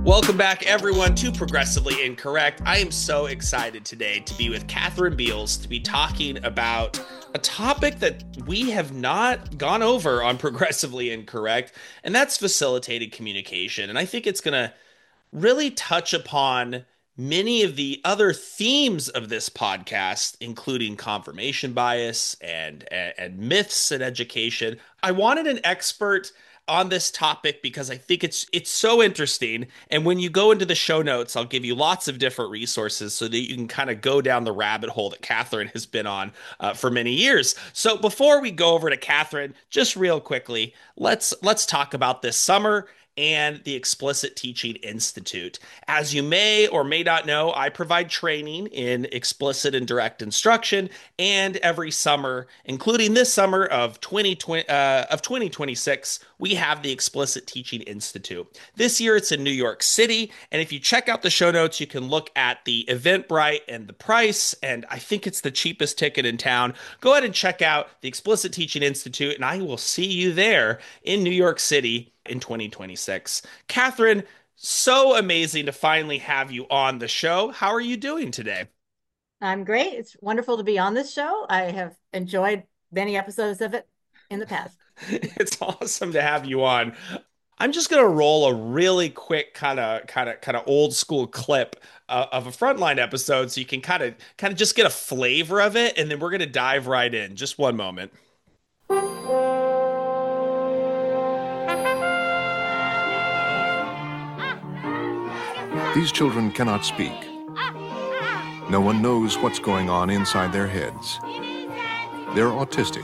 Welcome back, everyone, to Progressively Incorrect. I am so excited today to be with Catherine Beals to be talking about a topic that we have not gone over on Progressively Incorrect, and that's facilitated communication. And I think it's going to really touch upon many of the other themes of this podcast, including confirmation bias and myths in education. I wanted an expert on this topic because I think it's so interesting. And when you go into the show notes, I'll give you lots of different resources so that you can kind of go down the rabbit hole that Catherine has been on for many years. So before we go over to Catherine, just real quickly, let's talk about this summer and the Explicit Teaching Institute. As you may or may not know, I provide training in explicit and direct instruction, and every summer, including this summer of 2026, we have the Explicit Teaching Institute. This year it's in New York City, and if you check out the show notes, you can look at the Eventbrite and the price, and I think it's the cheapest ticket in town. Go ahead and check out the Explicit Teaching Institute, and I will see you there in New York City in 2026. Catherine, so amazing to finally have you on the show. How are you doing today? I'm great. It's wonderful to be on this show. I have enjoyed many episodes of it in the past. It's awesome to have you on. I'm just going to roll a really quick kind of old school clip of a frontline episode so you can kind of just get a flavor of it, and then we're going to dive right in. Just one moment. These children cannot speak. No one knows what's going on inside their heads. They're autistic.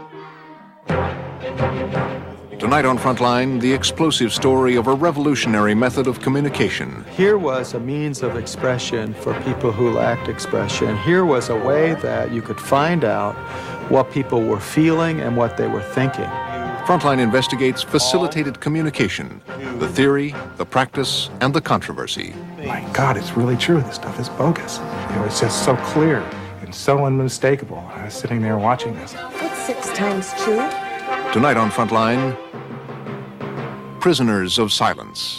Tonight on Frontline, the explosive story of a revolutionary method of communication. Here was a means of expression for people who lacked expression. Here was a way that you could find out what people were feeling and what they were thinking. Frontline investigates facilitated communication, the theory, the practice, and the controversy. My God, it's really true. This stuff is bogus. It's just so clear and so unmistakable. I was sitting there watching this. What's 6 times 2? Tonight on Frontline, Prisoners of Silence.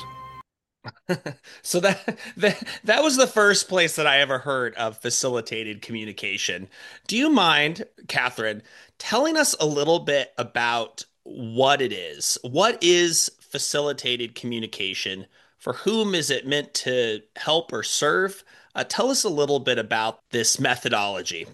So that was the first place that I ever heard of facilitated communication. Do you mind, Catherine, telling us a little bit about what it is? What is facilitated communication? For whom is it meant to help or serve? Tell us a little bit about this methodology.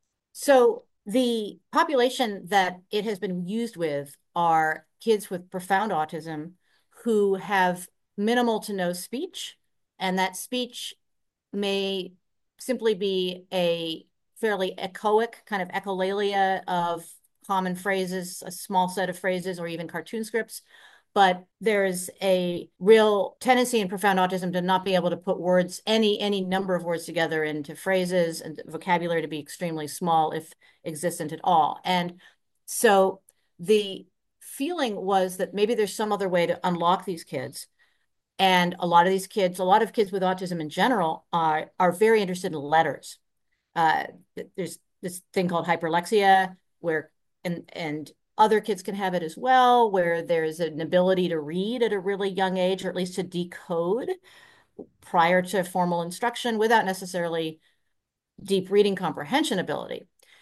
So the population that it has been used with are kids with profound autism who have minimal to no speech, and that speech may simply be a fairly echoic kind of echolalia of common phrases, a small set of phrases, or even cartoon scripts. But there is a real tendency in profound autism to not be able to put words, any number of words together into phrases, and vocabulary to be extremely small, if existent at all. And so the feeling was that maybe there's some other way to unlock these kids. And a lot of kids with autism in general are very interested in letters. Uh, there's this thing called hyperlexia, where and other kids can have it as well, where there's an ability to read at a really young age, or at least to decode prior to formal instruction without necessarily deep reading comprehension ability.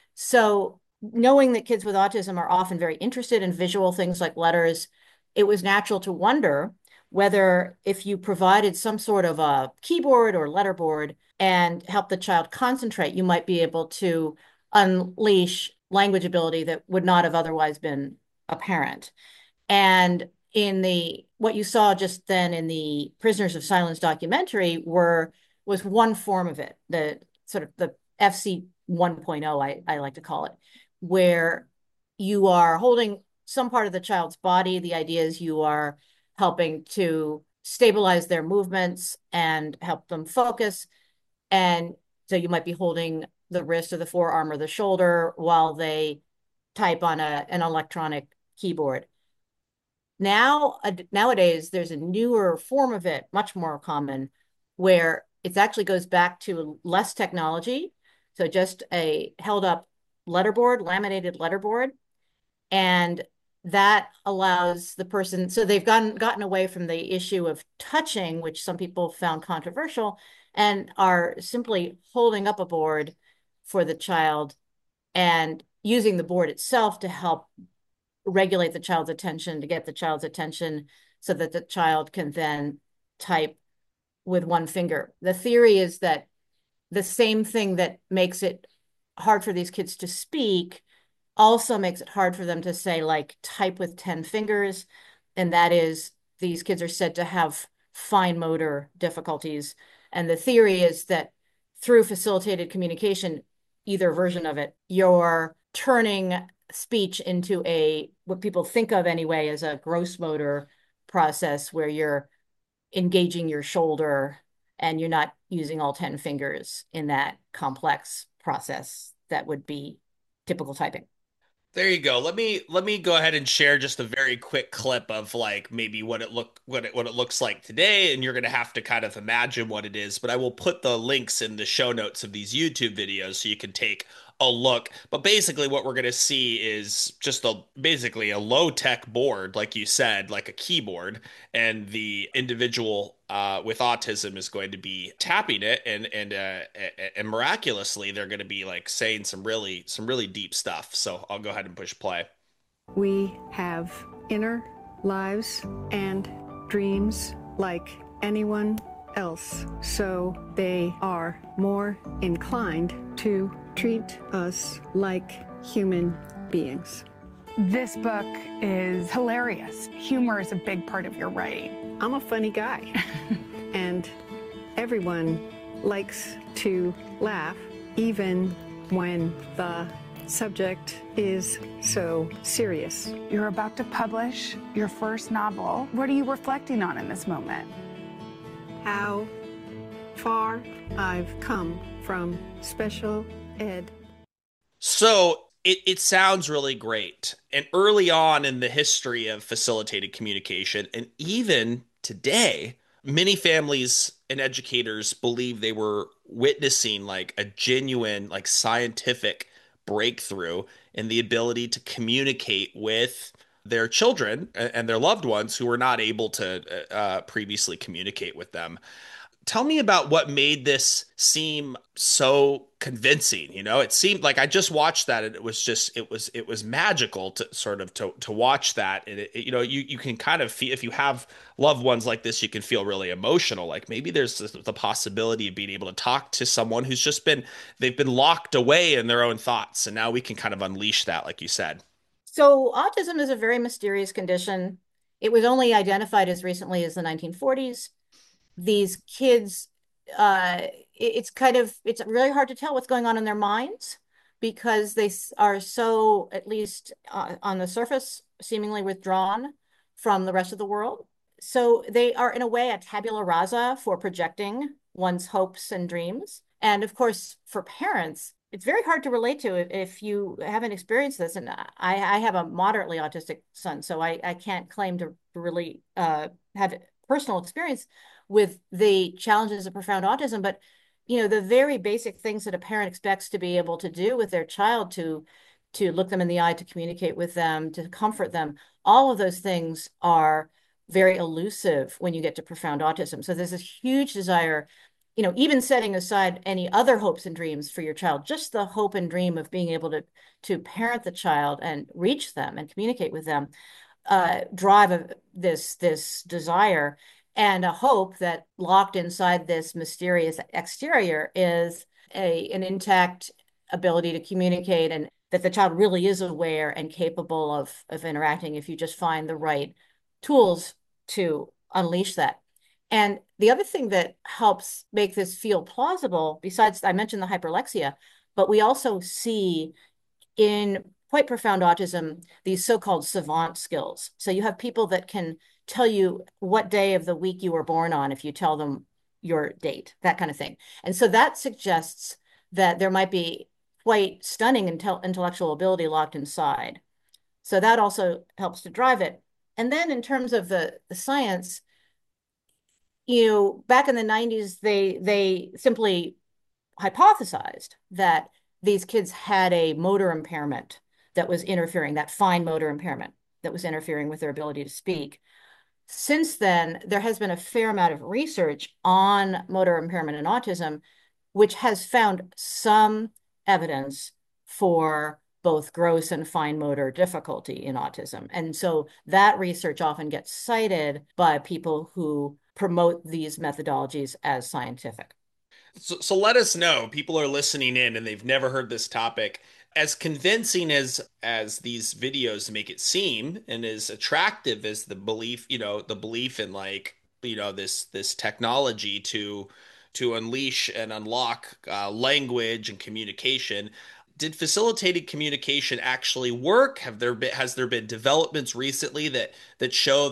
So knowing that kids with autism are often very interested in visual things like letters, it was natural to wonder whether if you provided some sort of a keyboard or letterboard and help the child concentrate, you might be able to unleash language ability that would not have otherwise been apparent. And in the what you saw just then in the Prisoners of Silence documentary was one form of it, the sort of the FC 1.0, I like to call it, where you are holding some part of the child's body. The idea is you are helping to stabilize their movements and help them focus. And so you might be holding the wrist or the forearm or the shoulder while they type on an electronic keyboard. Nowadays, there's a newer form of it, much more common, where it actually goes back to less technology. So just a held up letterboard, laminated letterboard. And that allows the person, so they've gotten away from the issue of touching, which some people found controversial, and are simply holding up a board for the child and using the board itself to help regulate the child's attention, to get the child's attention so that the child can then type with one finger. The theory is that the same thing that makes it hard for these kids to speak also makes it hard for them to say, like, type with 10 fingers. And that is, these kids are said to have fine motor difficulties. And the theory is that through facilitated communication, either version of it, you're turning speech into what people think of anyway as a gross motor process where you're engaging your shoulder and you're not using all 10 fingers in that complex process that would be typical typing. There you go. Let me go ahead and share just a very quick clip of like maybe what it looks like today, and you're gonna have to kind of imagine what it is. But I will put the links in the show notes of these YouTube videos so you can take a look. But basically, what we're gonna see is just basically a low tech board, like you said, like a keyboard, and the individual with autism is going to be tapping it, and miraculously they're going to be like saying some really deep stuff. So I'll go ahead and push play. We have inner lives and dreams like anyone else, so they are more inclined to treat us like human beings. This book is hilarious. Humor is a big part of your writing. I'm a funny guy, and everyone likes to laugh, even when the subject is so serious. You're about to publish your first novel. What are you reflecting on in this moment? How far I've come from special ed. So it sounds really great. And early on in the history of facilitated communication, and even today, many families and educators believe they were witnessing like a genuine, like scientific breakthrough in the ability to communicate with their children and their loved ones who were not able to previously communicate with them. Tell me about what made this seem so convincing. It seemed like I just watched that and it was magical to sort of to watch that. And you can kind of feel, if you have loved ones like this, you can feel really emotional. Like maybe there's the possibility of being able to talk to someone who's they've been locked away in their own thoughts. And now we can kind of unleash that, like you said. So autism is a very mysterious condition. It was only identified as recently as the 1940s. These kids, it's really hard to tell what's going on in their minds because they are so, at least on the surface, seemingly withdrawn from the rest of the world. So they are, in a way, a tabula rasa for projecting one's hopes and dreams. And of course, for parents, it's very hard to relate to if you haven't experienced this. And I have a moderately autistic son, so I can't claim to really have personal experience with the challenges of profound autism, but the very basic things that a parent expects to be able to do with their child, to look them in the eye, to communicate with them, to comfort them, all of those things are very elusive when you get to profound autism. So there's this huge desire, even setting aside any other hopes and dreams for your child, just the hope and dream of being able to parent the child and reach them and communicate with them, drive this desire and a hope that locked inside this mysterious exterior is an intact ability to communicate, and that the child really is aware and capable of interacting if you just find the right tools to unleash that. And the other thing that helps make this feel plausible, besides I mentioned the hyperlexia, but we also see in quite profound autism these so-called savant skills. So you have people that can tell you what day of the week you were born on if you tell them your date, that kind of thing. And so that suggests that there might be quite stunning intellectual ability locked inside. So that also helps to drive it. And then in terms of the science, back in the 90s, they simply hypothesized that these kids had a motor impairment that was interfering, that fine motor impairment. that was interfering with their ability to speak. Since then, there has been a fair amount of research on motor impairment and autism, which has found some evidence for both gross and fine motor difficulty in autism. And so that research often gets cited by people who promote these methodologies as scientific. So let us know. People are listening in and they've never heard this topic. As convincing as these videos make it seem, and as attractive as the belief, the belief in like, this technology to unleash and unlock language and communication. Did facilitated communication actually work? Has there been developments recently that show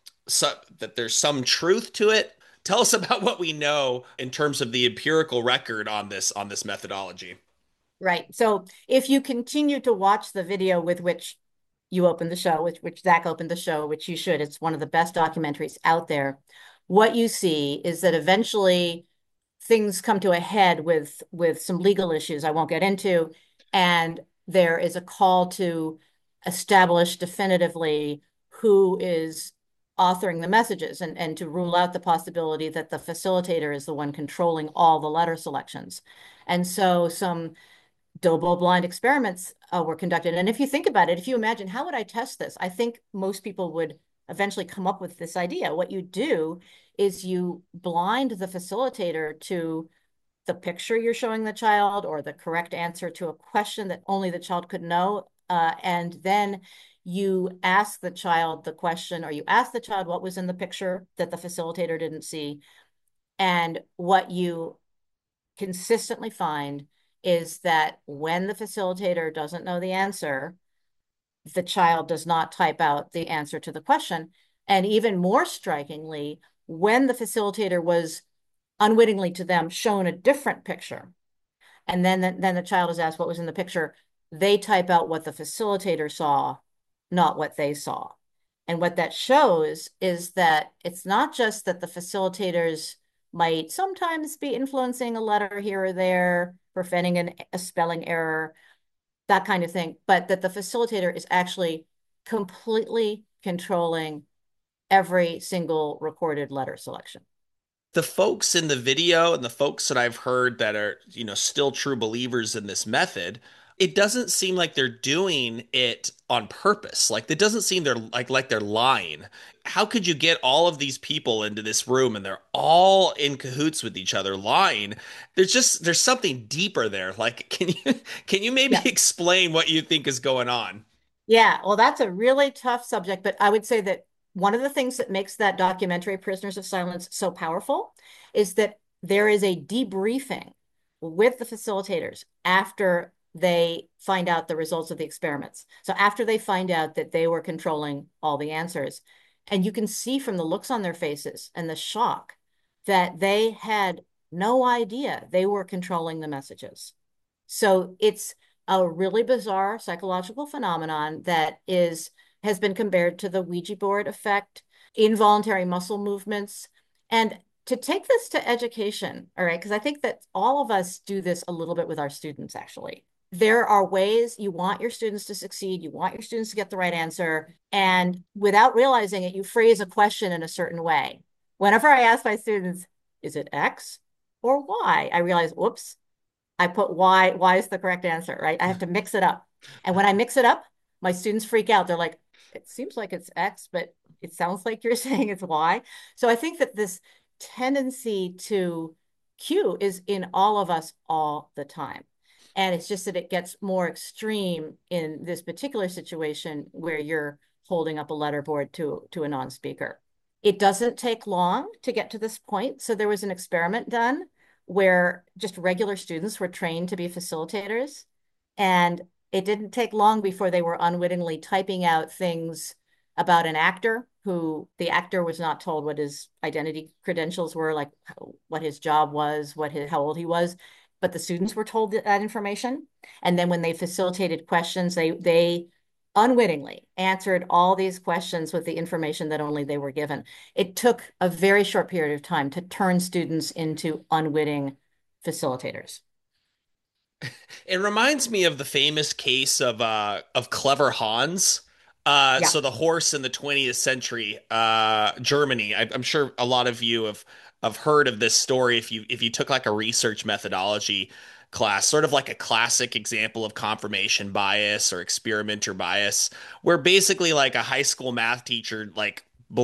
that there's some truth to it? Tell us about what we know in terms of the empirical record on this methodology. Right. So if you continue to watch the video with which you opened the show, which Zach opened the show, which you should, it's one of the best documentaries out there. What you see is that eventually things come to a head with some legal issues I won't get into, and there is a call to establish definitively who is authoring the messages and to rule out the possibility that the facilitator is the one controlling all the letter selections. And so some double-blind experiments were conducted. And if you think about it, if you imagine, how would I test this? I think most people would eventually come up with this idea. What you do is you blind the facilitator to the picture you're showing the child or the correct answer to a question that only the child could know. And then you ask the child the question, or you ask the child what was in the picture that the facilitator didn't see. And what you consistently find is that when the facilitator doesn't know the answer, the child does not type out the answer to the question. And even more strikingly, when the facilitator was unwittingly to them shown a different picture, and then the child is asked what was in the picture, they type out what the facilitator saw, not what they saw. And what that shows is that it's not just that the facilitators might sometimes be influencing a letter here or there, preventing a spelling error, that kind of thing, but that the facilitator is actually completely controlling every single recorded letter selection. The folks in the video and the folks that I've heard that are, still true believers in this method, it doesn't seem like they're doing it on purpose. Like it doesn't seem they're like they're lying. How could you get all of these people into this room and they're all in cahoots with each other lying? There's something deeper there. Like can you maybe explain what you think is going on? Yeah, well, that's a really tough subject, but I would say that one of the things that makes that documentary, Prisoners of Silence, so powerful is that there is a debriefing with the facilitators after they find out the results of the experiments. So after they find out that they were controlling all the answers, and you can see from the looks on their faces and the shock that they had no idea they were controlling the messages. So it's a really bizarre psychological phenomenon that has been compared to the Ouija board effect, involuntary muscle movements. And to take this to education, all right, because I think that all of us do this a little bit with our students, actually. There are ways you want your students to succeed, you want your students to get the right answer, and without realizing it, you phrase a question in a certain way. Whenever I ask my students, is it X or Y? I realize, whoops, I put Y. Y is the correct answer, right? I have to mix it up. And when I mix it up, my students freak out. They're like, it seems like it's X, but it sounds like you're saying it's Y. So I think that this tendency to cue is in all of us all the time. And it's just that it gets more extreme in this particular situation where you're holding up a letterboard to a non-speaker. It doesn't take long to get to this point. So there was an experiment done where just regular students were trained to be facilitators. And it didn't take long before they were unwittingly typing out things about an actor who the actor was not told what his identity credentials were, like what his job was, how old he was, but the students were told that information. And then when they facilitated questions, they unwittingly answered all these questions with the information that only they were given. It took a very short period of time to turn students into unwitting facilitators. It reminds me of the famous case of Clever Hans. Yeah. So the horse in the 20th century, Germany. I'm sure a lot of you have heard of this story if you took like a research methodology class, sort of like a classic example of confirmation bias or experimenter bias, where basically like a high school math teacher like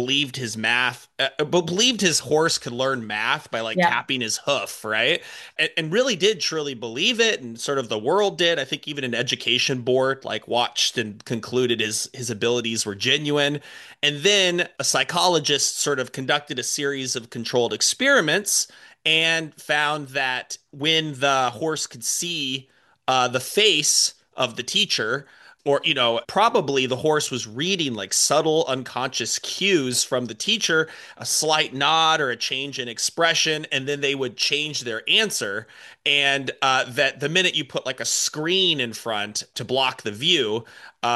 believed his horse could learn math by like Yeah. tapping his hoof, right? And really did truly believe it, and sort of the world did. I think even an education board like watched and concluded his abilities were genuine. And then a psychologist sort of conducted a series of controlled experiments and found that when the horse could see the face of the teacher, or probably the horse was reading like subtle unconscious cues from the teacher, a slight nod or a change in expression, and then they would change their answer. And that the minute you put like a screen in front to block the view,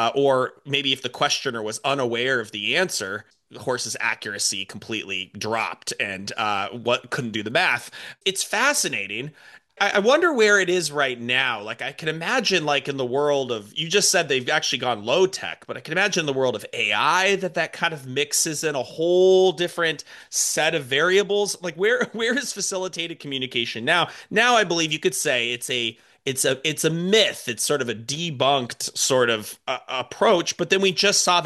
or maybe if the questioner was unaware of the answer, the horse's accuracy completely dropped, and what couldn't do the math. It's fascinating. I wonder where it is right now. Like I can imagine like in the world of, you just said they've actually gone low tech, but I can imagine in the world of AI that kind of mixes in a whole different set of variables. Like where is facilitated communication now? Now I believe you could say it's a myth. It's sort of a debunked sort of approach. But then we just saw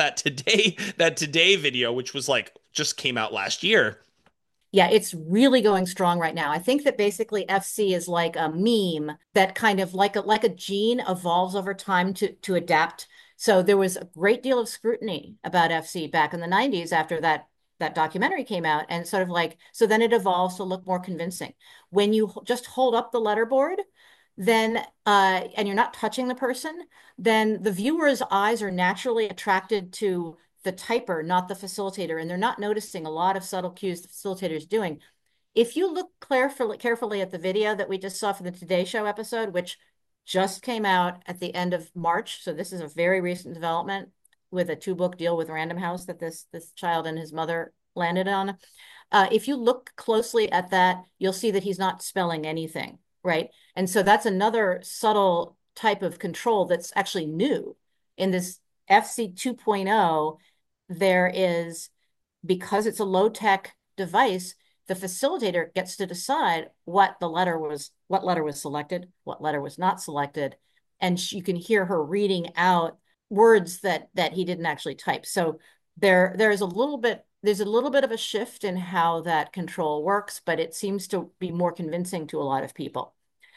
that today video, which was like just came out last year. Yeah, it's really going strong right now. I think that basically FC is like a meme that kind of like a gene evolves over time to adapt. So there was a great deal of scrutiny about FC back in the 90s after that documentary came out, and sort of like, so then it evolves to look more convincing. When you just hold up the letterboard, then and you're not touching the person, then the viewer's eyes are naturally attracted to the typer, not the facilitator, and they're not noticing a lot of subtle cues the facilitator is doing. If you look carefully at the video that we just saw for the Today Show episode, which just came out at the end of March, so this is a very recent development with a 2-book deal with Random House that this child and his mother landed on. If you look closely at that, you'll see that he's not spelling anything, right? And so that's another subtle type of control that's actually new in this FC 2.0. There is, because it's a low tech device, the facilitator gets to decide what letter was selected, what letter was not selected, and you can hear her reading out words that he didn't actually type. So there's a little bit of a shift in how that control works, but it seems to be more convincing to a lot of people.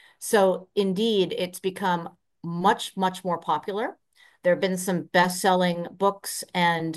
So indeed, it's become much, much more popular. There have been some best-selling books and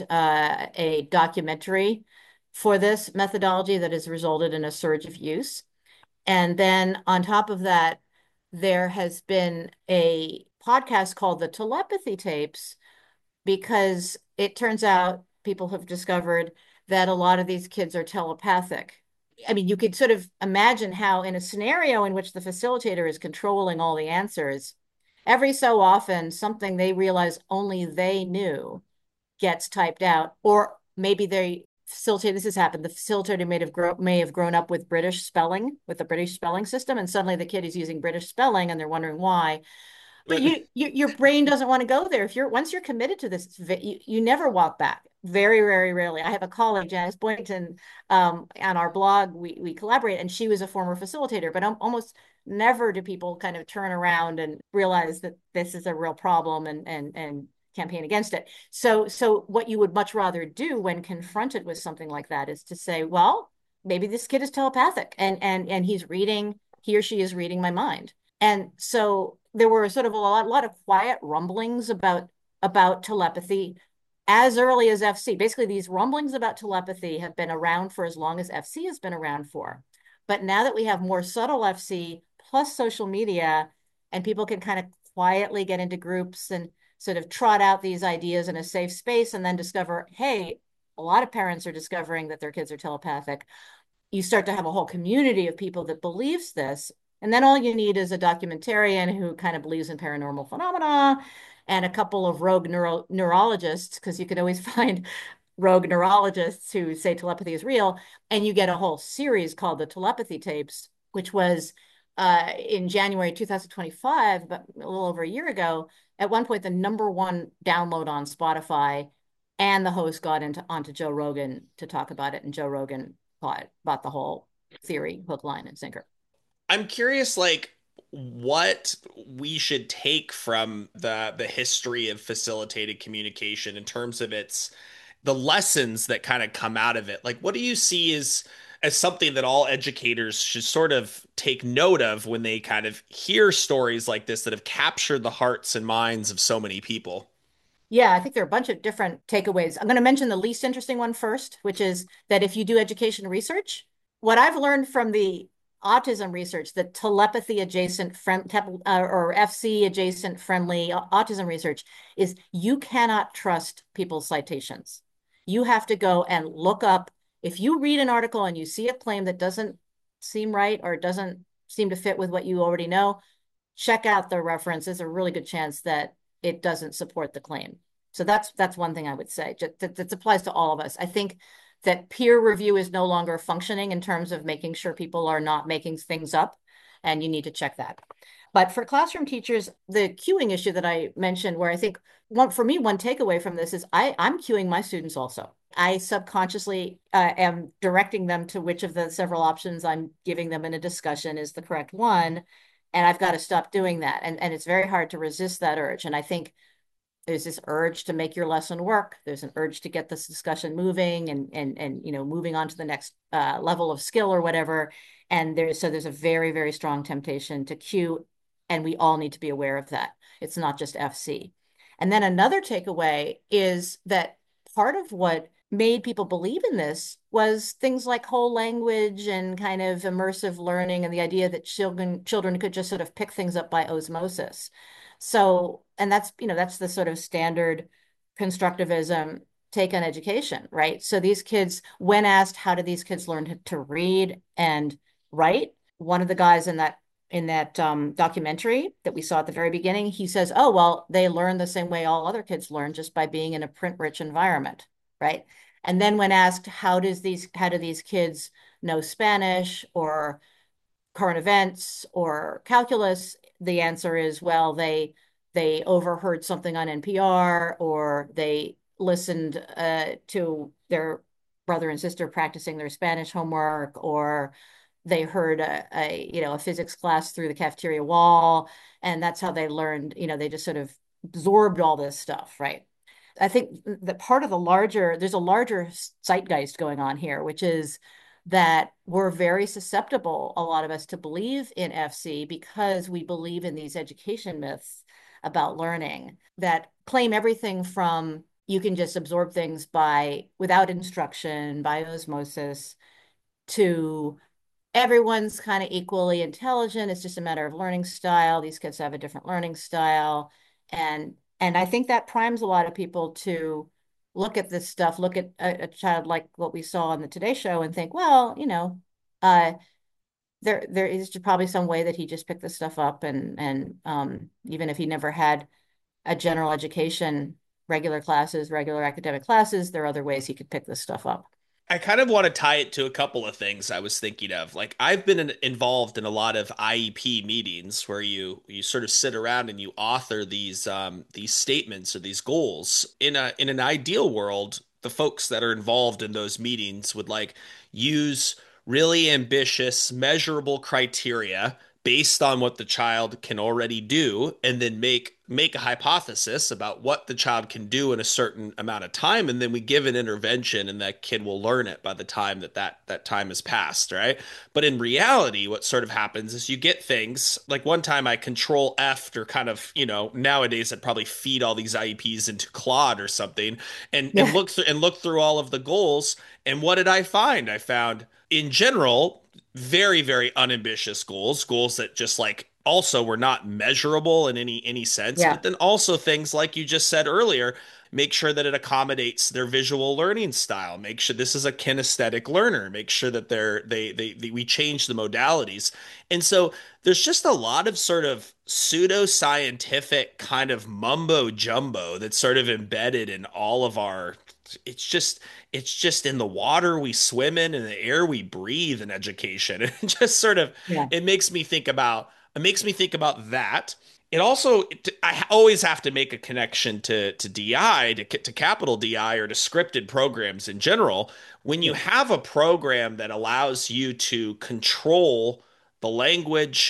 a documentary for this methodology that has resulted in a surge of use. And then on top of that, there has been a podcast called The Telepathy Tapes, because it turns out people have discovered that a lot of these kids are telepathic. I mean, you could sort of imagine how in a scenario in which the facilitator is controlling all the answers, every so often something they realize only they knew gets typed out, or maybe this has happened. The facilitator may have grown up with British spelling, with the British spelling system, and suddenly the kid is using British spelling, and they're wondering why. But your brain doesn't want to go there. Once you're committed to this, you never walk back. Very, very rarely. I have a colleague, Janice Boynton, on our blog. We collaborate, and she was a former facilitator. But almost never do people kind of turn around and realize that this is a real problem and campaign against it. So what you would much rather do when confronted with something like that is to say, well, maybe this kid is telepathic, and he or she is reading my mind. And so there were sort of a lot of quiet rumblings about telepathy as early as FC. Basically, these rumblings about telepathy have been around for as long as FC has been around for. But now that we have more subtle FC plus social media, and people can kind of quietly get into groups and sort of trot out these ideas in a safe space, and then discover, hey, a lot of parents are discovering that their kids are telepathic. You start to have a whole community of people that believes this. And then all you need is a documentarian who kind of believes in paranormal phenomena, and a couple of rogue neurologists, because you can always find rogue neurologists who say telepathy is real. And you get a whole series called the Telepathy Tapes, which was in January 2025, but a little over a year ago. At one point, the #1 download on Spotify And the host got onto Joe Rogan to talk about it, and Joe Rogan bought the whole theory, hook, line, and sinker. I'm curious, like, what we should take from the history of facilitated communication in terms of the lessons that kind of come out of it. Like, what do you see as something that all educators should sort of take note of when they kind of hear stories like this that have captured the hearts and minds of so many people? Yeah, I think there are a bunch of different takeaways. I'm going to mention the least interesting one first, which is that if you do education research, what I've learned from the autism research, the telepathy adjacent or FC adjacent friendly autism research, is you cannot trust people's citations. You have to go and look up. If you read an article and you see a claim that doesn't seem right or doesn't seem to fit with what you already know, check out the reference. There's a really good chance that it doesn't support the claim. So that's one thing I would say. That applies to all of us. I think that peer review is no longer functioning in terms of making sure people are not making things up, and you need to check that. But for classroom teachers, the cueing issue that I mentioned, where I think one takeaway from this is I'm cueing my students also. I subconsciously am directing them to which of the several options I'm giving them in a discussion is the correct one. And I've got to stop doing that. And it's very hard to resist that urge. And I think there's this urge to make your lesson work. There's an urge to get this discussion moving and moving on to the next level of skill or whatever. And there's a very, very strong temptation to cue, and we all need to be aware of that. It's not just FC. And then another takeaway is that part of what made people believe in this was things like whole language and kind of immersive learning, and the idea that children could just sort of pick things up by osmosis. So, and that's the sort of standard constructivism take on education, right? So these kids, when asked, how do these kids learn to read and write? One of the guys in that documentary that we saw at the very beginning, he says, oh, well, they learn the same way all other kids learn, just by being in a print-rich environment, right? And then when asked, how do these kids know Spanish or current events or calculus, the answer is, well, they overheard something on NPR, or they listened to their brother and sister practicing their Spanish homework, or they heard a physics class through the cafeteria wall, and that's how they learned. They just sort of absorbed all this stuff, right? I think that there's a larger zeitgeist going on here, which is that we're very susceptible, a lot of us, to believe in FC because we believe in these education myths about learning that claim everything from you can just absorb things without instruction, by osmosis, to everyone's kind of equally intelligent. It's just a matter of learning style. These kids have a different learning style. And I think that primes a lot of people to look at this stuff, look at a child like what we saw on the Today Show and think, well, uh, there is probably some way that he just picked this stuff up, and even if he never had a general education, regular academic classes, there are other ways he could pick this stuff up. I kind of want to tie it to a couple of things I was thinking of. Like, I've been involved in a lot of IEP meetings where you sort of sit around and you author these statements or these goals. In an ideal world, the folks that are involved in those meetings would like use really ambitious, measurable criteria based on what the child can already do, and then make a hypothesis about what the child can do in a certain amount of time, and then we give an intervention, and that kid will learn it by the time that time has passed, right? But in reality, what sort of happens is you get things like, one time I control F, or kind of, nowadays I'd probably feed all these IEPs into Claude or something, and look through all of the goals, and what did I find? I found, in general, very, very unambitious goals that just like also were not measurable in any sense. Yeah. But then also things like you just said earlier, make sure that it accommodates their visual learning style. Make sure this is a kinesthetic learner. Make sure that we change the modalities. And so there's just a lot of sort of pseudoscientific kind of mumbo jumbo that's sort of embedded in all of our. It's just in the water we swim in and the air we breathe in education. It just sort of Yeah. it makes me think about that. it also, I always have to make a connection to DI, to capital DI, or to scripted programs in general. When you Yeah. have a program that allows you to control the language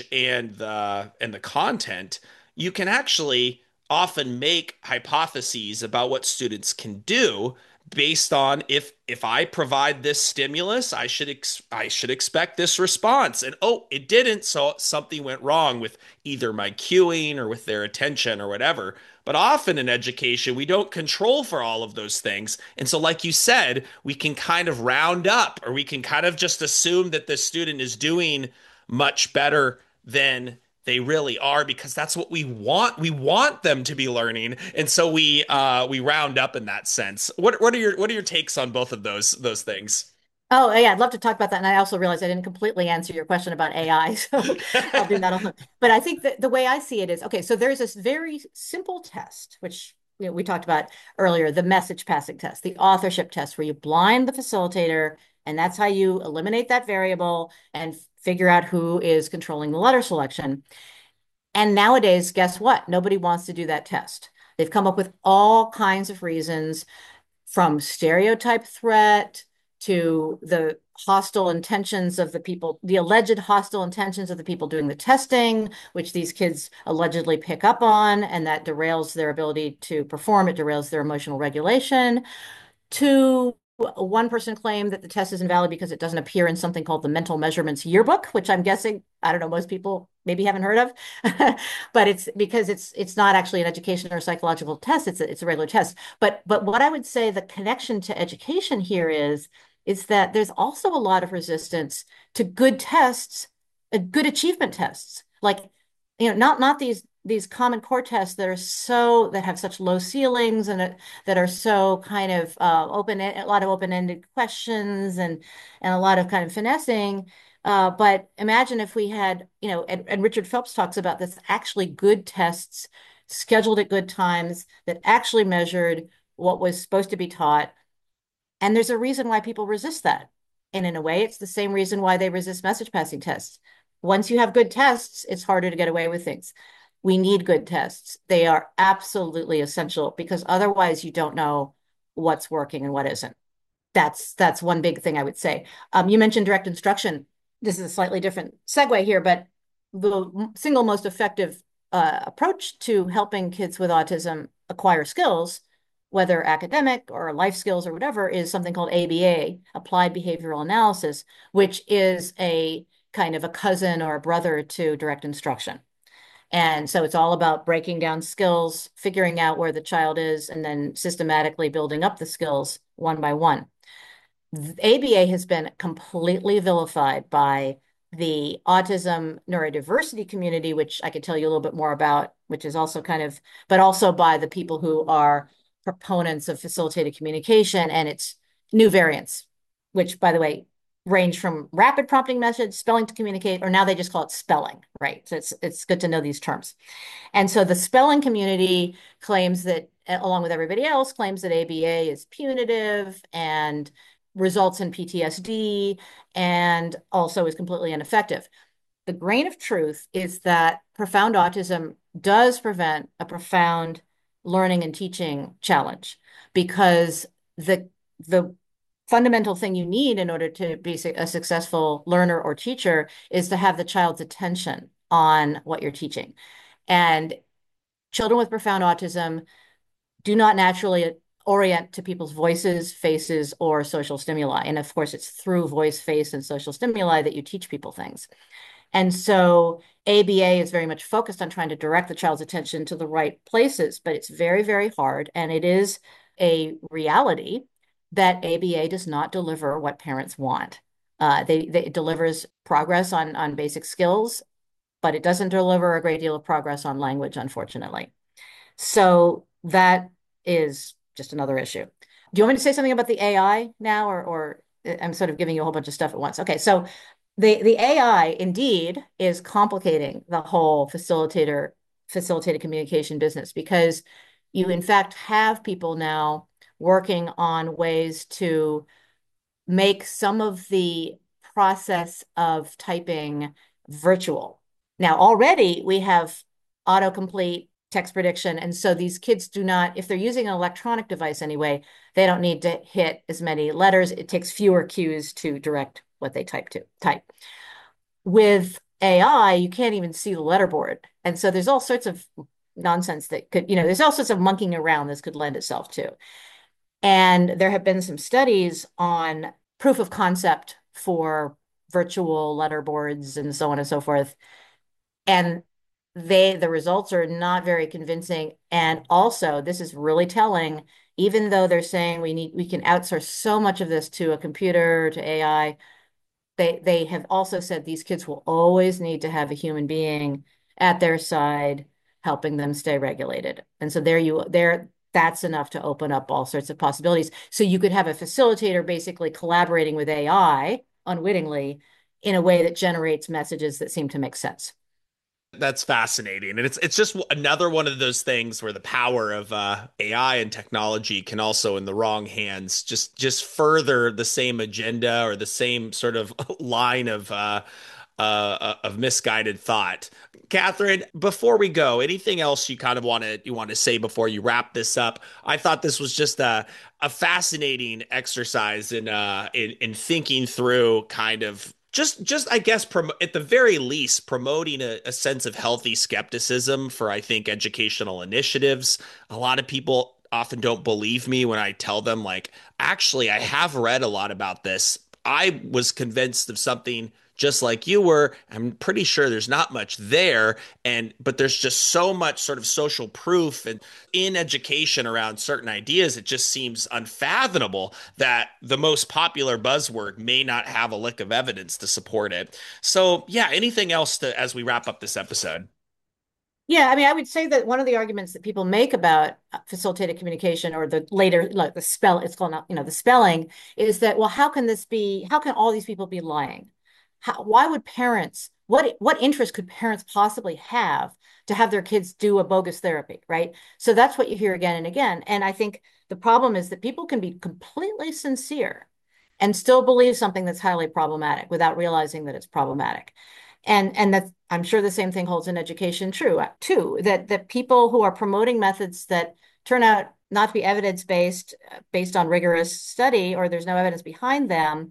and the content, you can actually often make hypotheses about what students can do based on, if I provide this stimulus, I should expect this response. And oh, it didn't, so something went wrong with either my cueing or with their attention or whatever. But often in education, we don't control for all of those things. And so, like you said, we can kind of round up, or we can kind of just assume that the student is doing much better than they really are, because that's what we want. We want them to be learning, and so we round up in that sense. What are your takes on both of those things? Oh, yeah, I'd love to talk about that. And I also realized I didn't completely answer your question about AI, so I'll do that. But I think that the way I see it is, okay, so there's this very simple test, which we talked about earlier, the message passing test, the authorship test, where you blind the facilitator, and that's how you eliminate that variable and figure out who is controlling the letter selection. And nowadays, guess what? Nobody wants to do that test. They've come up with all kinds of reasons, from stereotype threat to the hostile intentions of the people, the alleged hostile intentions of the people doing the testing, which these kids allegedly pick up on, and that derails their ability to perform. It derails their emotional regulation. To one person claimed that the test is invalid because it doesn't appear in something called the Mental Measurements Yearbook, which I'm guessing, I don't know, most people maybe haven't heard of, but it's because it's not actually an education or psychological test. It's a regular test. But what I would say the connection to education here is that there's also a lot of resistance to good tests, good achievement tests, like not these Common Core tests that have such low ceilings, and that are so kind of a lot of open-ended questions, and a lot of kind of finessing. But imagine if we had, and Richard Phelps talks about this, actually good tests scheduled at good times that actually measured what was supposed to be taught. And there's a reason why people resist that. And in a way, it's the same reason why they resist message passing tests. Once you have good tests, it's harder to get away with things. We need good tests. They are absolutely essential, because otherwise you don't know what's working and what isn't. That's one big thing I would say. You mentioned direct instruction. This is a slightly different segue here, but the single most effective approach to helping kids with autism acquire skills, whether academic or life skills or whatever, is something called ABA, Applied Behavioral Analysis, which is a kind of a cousin or a brother to direct instruction. And so it's all about breaking down skills, figuring out where the child is, and then systematically building up the skills one by one. ABA has been completely vilified by the autism neurodiversity community, which I could tell you a little bit more about, which is also but also by the people who are proponents of facilitated communication and its new variants, which, by the way, range from rapid prompting message, spelling to communicate, or now they just call it spelling, right? So it's good to know these terms. And so the spelling community claims that, along with everybody else, claims that ABA is punitive and results in PTSD, and also is completely ineffective. The grain of truth is that profound autism does prevent a profound learning and teaching challenge, because the fundamental thing you need in order to be a successful learner or teacher is to have the child's attention on what you're teaching. And children with profound autism do not naturally orient to people's voices, faces, or social stimuli. And of course, it's through voice, face, and social stimuli that you teach people things. And so ABA is very much focused on trying to direct the child's attention to the right places, but it's very, very hard. And it is a reality that ABA does not deliver what parents want. It delivers progress on basic skills, but it doesn't deliver a great deal of progress on language, unfortunately. So that is just another issue. Do you want me to say something about the AI now, or I'm sort of giving you a whole bunch of stuff at once? Okay, so the AI indeed is complicating the whole facilitated communication business, because you in fact have people now working on ways to make some of the process of typing virtual. Now, already we have autocomplete, text prediction. And so these kids do not, if they're using an electronic device anyway, they don't need to hit as many letters. It takes fewer cues to direct what they type. With AI, you can't even see the letterboard. And so there's all sorts of nonsense that could, there's all sorts of monkeying around this could lend itself to. And there have been some studies on proof of concept for virtual letterboards and so on and so forth. And the results are not very convincing. And also, this is really telling, even though they're saying we can outsource so much of this to a computer, to AI, they have also said these kids will always need to have a human being at their side helping them stay regulated. And so that's enough to open up all sorts of possibilities. So you could have a facilitator basically collaborating with AI unwittingly in a way that generates messages that seem to make sense. That's fascinating. And it's just another one of those things where the power of AI and technology can also, in the wrong hands, just further the same agenda or the same sort of line of misguided thought. Catherine, before we go, anything else you kind of want to say before you wrap this up? I thought this was just a fascinating exercise in thinking through kind of just I guess at the very least promoting a sense of healthy skepticism for, I think, educational initiatives. A lot of people often don't believe me when I tell them, like, actually, I have read a lot about this. I was convinced of something just like you were. I'm pretty sure there's not much there, but there's just so much sort of social proof and in education around certain ideas. It just seems unfathomable that the most popular buzzword may not have a lick of evidence to support it. So yeah, anything else as we wrap up this episode? Yeah, I mean, I would say that one of the arguments that people make about facilitated communication, or the later, like the spelling, is that, well, how can all these people be lying? Why would parents, what interest could parents possibly have to have their kids do a bogus therapy, right? So that's what you hear again and again. And I think the problem is that people can be completely sincere and still believe something that's highly problematic without realizing that it's problematic. And that's, I'm sure the same thing holds in education too, that people who are promoting methods that turn out not to be evidence-based, based on rigorous study, or there's no evidence behind them,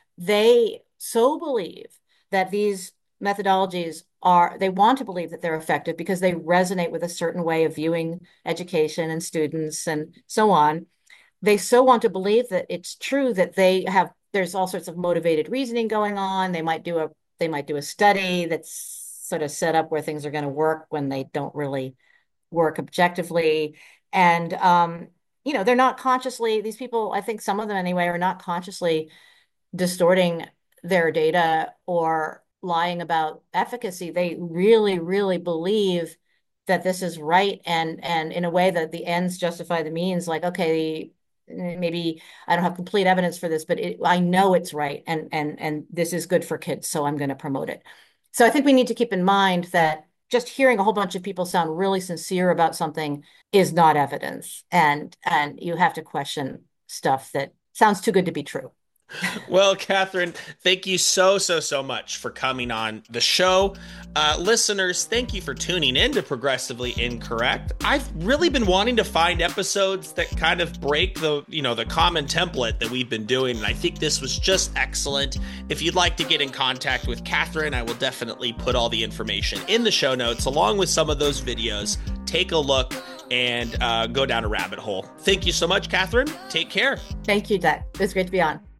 they so believe that these methodologies they want to believe that they're effective because they resonate with a certain way of viewing education and students and so on. They so want to believe that it's true that there's all sorts of motivated reasoning going on. They might do a study that's sort of set up where things are going to work when they don't really work objectively. And, they're not consciously, these people, I think some of them anyway, are not consciously distorting their data or lying about efficacy. They really, really believe that this is right. And in a way that the ends justify the means, like, okay, maybe I don't have complete evidence for this, but I know it's right. And this is good for kids, so I'm going to promote it. So I think we need to keep in mind that just hearing a whole bunch of people sound really sincere about something is not evidence. And you have to question stuff that sounds too good to be true. Well, Catherine, thank you so much for coming on the show. Listeners, thank you for tuning in to Progressively Incorrect. I've really been wanting to find episodes that kind of break the common template that we've been doing, and I think this was just excellent. If you'd like to get in contact with Catherine, I will definitely put all the information in the show notes, along with some of those videos. Take a look and go down a rabbit hole. Thank you so much, Catherine. Take care. Thank you, Doug. It was great to be on.